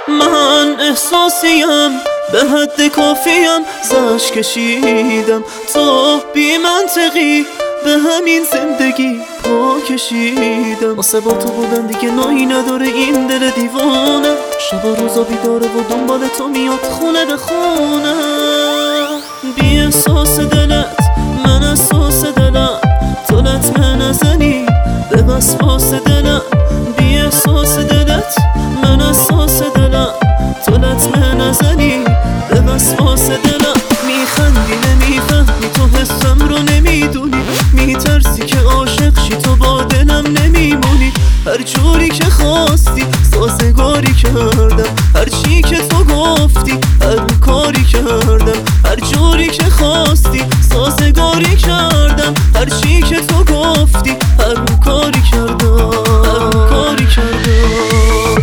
من احساسیم به حد کافیم زش کشیدم، تو بی منطقی به همین زندگی پا کشیدم. واسه با تو بودن دیگه نایی نداره این دل دیوانه، شب روزا بیداره و دنبال تو میاد خونه به خونه. بی احساس دلت من احساس دلم، تو لطمه نزنی به وسواس دلم. بی احساس دلت من احساس دلم، تو لطمه نزنی به وسواس دلم. میخندی نمیفهمی تو حسم رو نمیدونی، میترسی که عاشق شی تو با دلم نمیمونی. هر جوری که خواستی سازگاری کردم، هر چی که تو گفتی هر کاری کردم. هر جوری که خواستی سازگاری کردم، هر چی که تو گفتی هر کاری کردم، هر کاری کردم.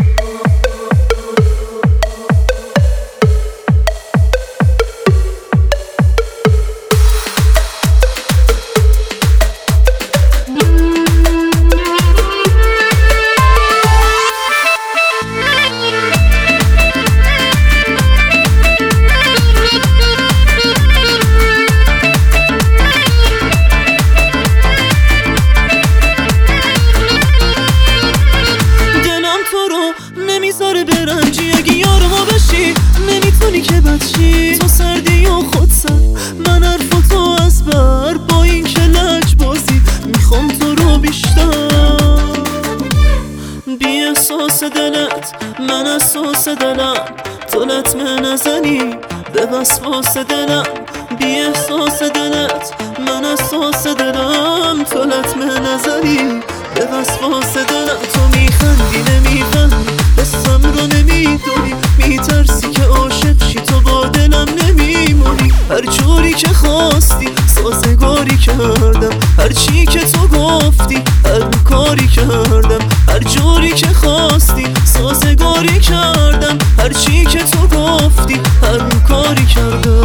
نمیذاره برنجی اگه یار ما بشی، نمیتونی که بدشی تو سردی و خود سر. من حرفاتو از بر با این که لج بازی میخوام تو رو بیشتر. بی احساس دلت من احساس دلم، تو لطمه نزنی به وسواس دلم. بی احساس دلت من احساس دلم، تو لطمه نزنی به وسواس دلم. تو میخندی نمیفهمی حسم رو نمیدونی، میترسی که عاشق شی تو با دلم نمیمونی. هر جوری که خواستی سازگاری کردم، هر چی که تو گفتی هر کاری کردم. هر جوری که خواستی سازگاری کردم، هر چی که تو گفتی هر کاری کردم.